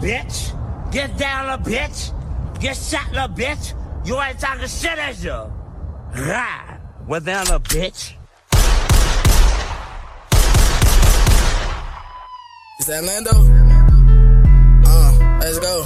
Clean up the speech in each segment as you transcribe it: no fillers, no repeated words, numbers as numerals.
bitch. Get down, little bitch. Get shot, little bitch. You ain't talking shit as you. Ride. Well, down, little bitch. Is that Lando? Let's go.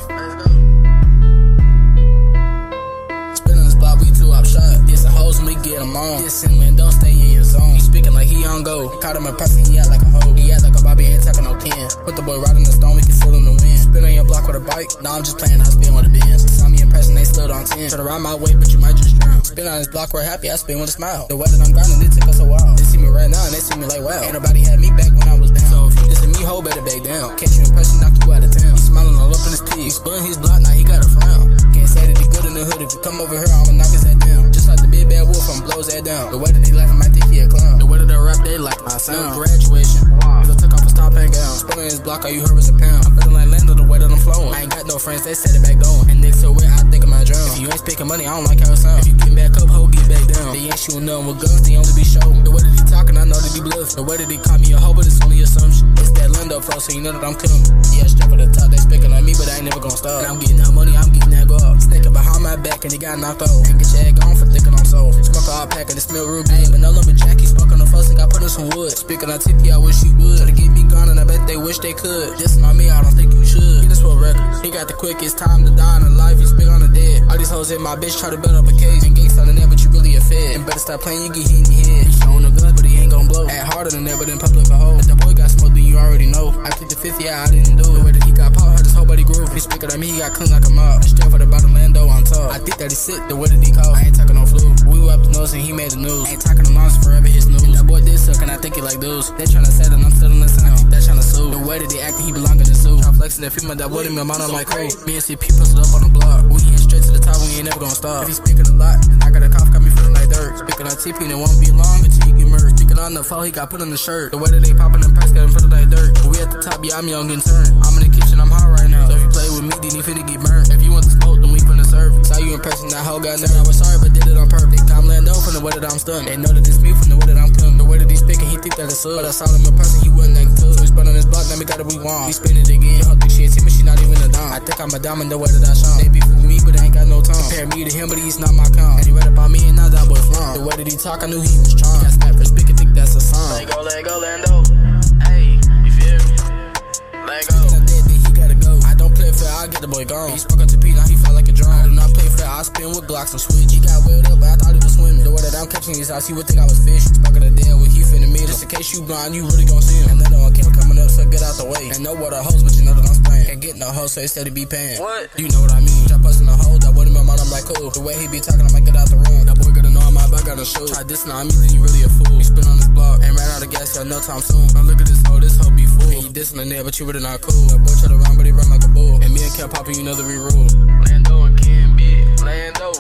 Spin on this block, we two up shot. Get some hoes and we get them on. This in Lando, stay in your zone. He speaking like he on go. Caught him in person, he act like a hoe. He act like a Bobby, ain't talking no 10. Put the boy right in the stone, we can feel him the wind. Spin on your block with a bike. Nah, I'm just playing, I spin with a Benz. Saw me in person, they stood on 10. Try to ride my way, but you might just drown. Spin on this block, we're happy, I spin with a smile. The way that I'm grinding, it took us a while. They see me right now, and they see me like, wow. Ain't nobody had me back when I was down. So if you listen to me, hoe, better back down. Catch you in person, knock you out of town. He smiling all up in his teeth. He spun his block, now he got a frown. Can't say that he good in the hood. If you come over here, I'ma knock his head down. Just like the big bad wolf, I'ma blow his head down. The way that they laughing, might think he a clown. The way that they rap, they like my sound. Graduation, cause I took off his top and gown. Spun in his block, all you heard was a pound. I'm feeling like Lando, the way that I'm flowing. I ain't got no friends, they set it back going. And niggas so weird, I think I'm a drown. If you ain't speaking money, I don't like how it sound. If you get back up, hoe, get back down. They ain't shooting nothing with guns, they only be showing. The way that he talking, I know that he bluff. The way that he call me a hoe, but it's only assumption. It's that Lando flow, so you know that I'm coming. Yeah, straight for the top, they speaking on me, but I ain't never gonna stop. And I'm getting that money, I'm getting that go up. Sneaking behind my back and he got knocked off. And get your head gone for thinking I'm sold. Smoke all pack and it smell real good. But no lumberjack, he spoke on the first thing I put in some wood. Speaking on TP, I wish he would. Try to get me gone and I bet they wish they could. This on me, I don't think you should. Get this for records. He got the quickest time to die in life, he speak on the dead. All these hoes in my bitch try to build up a case. And gangs on the net, but you really a fed. And better stop playing, you get hit in your head. He showing the guns, but he ain't gon' blow. Act harder than that, but in public a hoe. If the boy got smoked, then you already know. I took the 50, yeah, I didn't do it. The way that he got power, hurt his whole body groove. He speaking on me, he got clean like a mob. Straight for the bottom, Lando on top. I think that he sick, the way that he called. I ain't talking no flu. We were up the nose and he made the news. Ain't talking no lines forever, his news. That boy did suck and I think he like dudes. They tryna say that I'm still in the sound. They tryna sue. The way that they acting, he belong in the suit. Try flexing that female that wouldn't be a I'm like, cool. Me and CP posted up on the block. We ain't straight to the top, we ain't never gonna stop. If he speaking a lot, I got a cough, got me feeling like dirt. Speaking on TP and it won't be long until you get merged. Speaking on the phone, he got put on the shirt. The way that they popping the press, got him feeling like dirt. But we at the top, yeah, I'm young and turned. I'm in the kitchen, I'm hot right now. So if you play with me, then you finna get burned. If you want the smoke, then we finna serve. Saw you in person, that hoe got nerve. I was sorry, but did it on purpose. I'm Lando from the way that I'm stunned. They know that it's me from the way that I'm coming. The way that he's speaking, he think that it's up. But I saw him in person, he wasn't like two. So we spun on his block, now we got it, we want. We spin it again, her think she a team, but she not even a dime. I think I'm a diamond, the way that I shine. They beef with me, but they ain't got no time. Compare me to him, but he's not my kind. And he read about me, and now that boy flying. The way that he talk, I knew he was trying. Got snap for speaking, think that's a sign. Let go, Lando. Hey, you feel me? Let go. He gotta go. I don't play fair, I'll get the boy gone. He spoke up to P, now he felt like a drum. I do not play fair, I spin with Glocks and switch. He got wheeled up, but I thought he was swimming. The way that I'm catching his house, he would think I was fishing. Spoke of the dead, what he finna me. Just in case you blind, you really gon' see him. And Lando on camera coming up, so get out the way. And know what a hoes, but you know that I'm spraying. Can't get no hoes, so they steady be paying. What? You know what I mean? Try posting a hoe, that wouldn't be mine, I'm like, cool. The way he be talking, I might get out the room. That boy gotta know I'm out, I gotta shoot. Try dissing on me, then you really a fool. You spin on this block, and ran out of gas, got no time soon. Now look at this hoe be full. And you dissing on there, but you really not cool. That boy try to run, but he run like a bull. And me and Kev popping, you know the re-rule. Lando and Ken, big Lando.